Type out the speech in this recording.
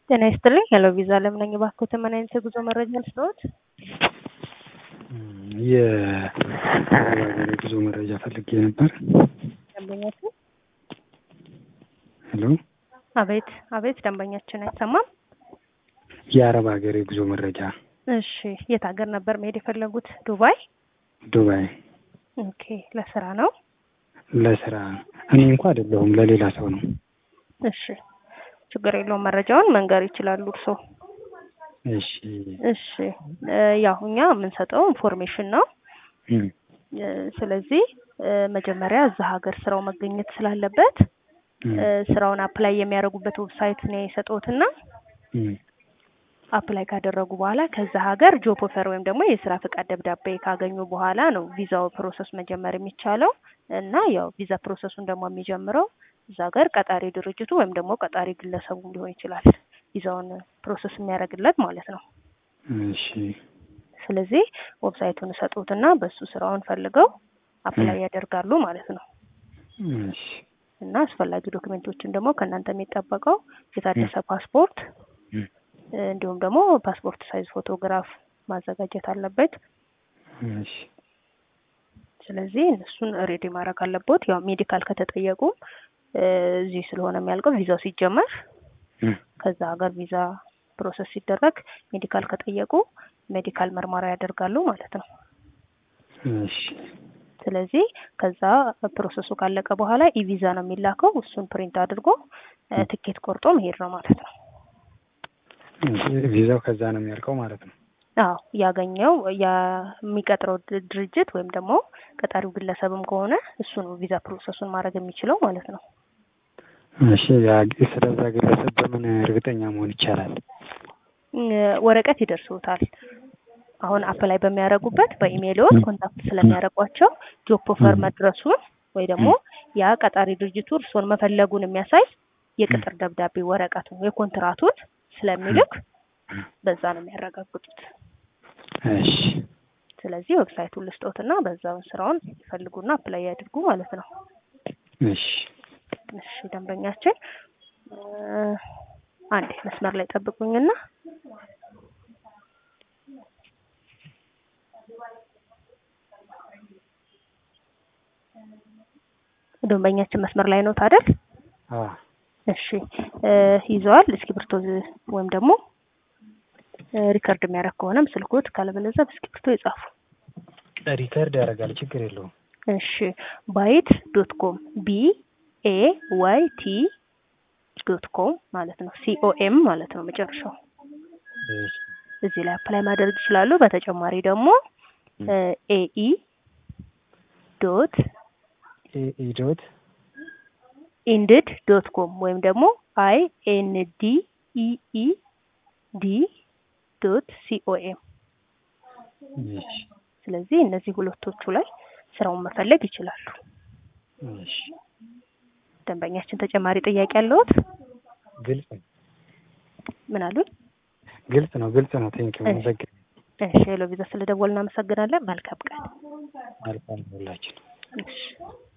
ጤና ይስጥልኝ። ሄሎ ቪዛ ለምን ነኝ ባክዎት? ምን አይነት የጉዞ መረጃ ልስጥዎት? የሀገር የጉዞ መረጃ ፈልጌ ነበር። ደንበኛችን ሄሎ። አቤት አቤት፣ ደንበኛችን አይሰማም። የአረብ ሀገር የጉዞ መረጃ። እሺ፣ የት ሀገር ነበር መሄድ የፈለጉት? ዱባይ። ዱባይ። ኦኬ፣ ለስራ ነው? ለስራ እኔ እንኳን አይደለሁም፣ ለሌላ ሰው ነው። እሺ፣ ችግር የለውም። መረጃውን መንገር ይችላሉ እርስዎ። እሺ እሺ፣ ያው እኛ የምንሰጠው ኢንፎርሜሽን ነው። ስለዚህ መጀመሪያ እዛ ሀገር ስራው መገኘት ስላለበት ስራውን አፕላይ የሚያደርጉበት ዌብሳይት ነው የሰጠሁትና አፕላይ ካደረጉ በኋላ ከዛ ሀገር ጆብ ኦፈር ወይም ደግሞ የስራ ፈቃድ ደብዳቤ ካገኙ በኋላ ነው ቪዛው ፕሮሰስ መጀመር የሚቻለው። እና ያው ቪዛ ፕሮሰሱን ደግሞ የሚጀምረው እዛ ሀገር ቀጣሪ ድርጅቱ ወይም ደግሞ ቀጣሪ ግለሰቡ ሊሆን ይችላል፣ ቪዛውን ፕሮሰስ የሚያደርግለት ማለት ነው። እሺ። ስለዚህ ዌብሳይቱን ሰጡትና በሱ ስራውን ፈልገው አፕላይ ያደርጋሉ ማለት ነው። እሺ። እና አስፈላጊ ዶክመንቶችን ደግሞ ከእናንተ የሚጠበቀው የታደሰ ፓስፖርት እንዲሁም ደግሞ ፓስፖርት ሳይዝ ፎቶግራፍ ማዘጋጀት አለበት። እሺ። ስለዚህ እነሱን ሬዲ ማድረግ አለበት። ያው ሜዲካል ከተጠየቁ እዚህ ስለሆነ የሚያልቀው ቪዛው ሲጀመር ከዛ ሀገር ቪዛ ፕሮሰስ ሲደረግ ሜዲካል ከጠየቁ ሜዲካል ምርመራ ያደርጋሉ ማለት ነው። እሺ። ስለዚህ ከዛ ፕሮሰሱ ካለቀ በኋላ ኢቪዛ ነው የሚላከው። እሱን ፕሪንት አድርጎ ትኬት ቆርጦ መሄድ ነው ማለት ነው። ቪዛው ከዛ ነው የሚያልቀው ማለት ነው። አዎ፣ ያገኘው የሚቀጥረው ድርጅት ወይም ደግሞ ቀጣሪው ግለሰብም ከሆነ እሱ ነው ቪዛ ፕሮሰሱን ማድረግ የሚችለው ማለት ነው። እሺ፣ ስለዛ ግለሰብ በምን እርግጠኛ መሆን ይቻላል? ወረቀት ይደርሱታል። አሁን አፕላይ በሚያደርጉበት በኢሜይልዎት ኮንታክት ስለሚያደርጓቸው ጆብ ኦፈር መድረሱን ወይ ደግሞ ያ ቀጣሪ ድርጅቱ እርስዎን መፈለጉን የሚያሳይ የቅጥር ደብዳቤ ወረቀቱን የኮንትራቱን ስለሚልክ በዛ ነው የሚያረጋግጡት። እሺ። ስለዚህ ዌብሳይቱን ልስጦትና በዛውን ስራውን ይፈልጉና አፕላይ ያድርጉ ማለት ነው። እሺ። እሺ፣ ደንበኛችን አንዴ መስመር ላይ ጠብቁኝና ደንበኛችን መስመር ላይ ነው ታዲያ? አዎ። እሺ፣ ይዘዋል እስክሪብቶ ወይም ደግሞ ሪከርድ የሚያደርግ ከሆነም ስልኮት ካለበለዚያ በእስክሪብቶ ይጻፉ። ሪከርድ ያደርጋል፣ ችግር የለውም። እሺ፣ byte.com byt.com ማለት ነው። com ማለት ነው መጨረሻው። እዚህ ላይ አፕላይ ማድረግ ይችላሉ። በተጨማሪ ደግሞ indeed.com ወይም ደግሞ indeed.com። ስለዚህ እነዚህ ሁለቶቹ ላይ ስራውን መፈለግ ይችላሉ። እሺ። ደንበኛችን ተጨማሪ ጥያቄ አለዎት? ግልጽ ነው። ምን አሉ? ግልጽ ነው ቴንኪው። እሺ፣ ሄሎ ቪዛ ስለደወልን እናመሰግናለን። መልካም ቀን። መልካም ሁላችን። እሺ።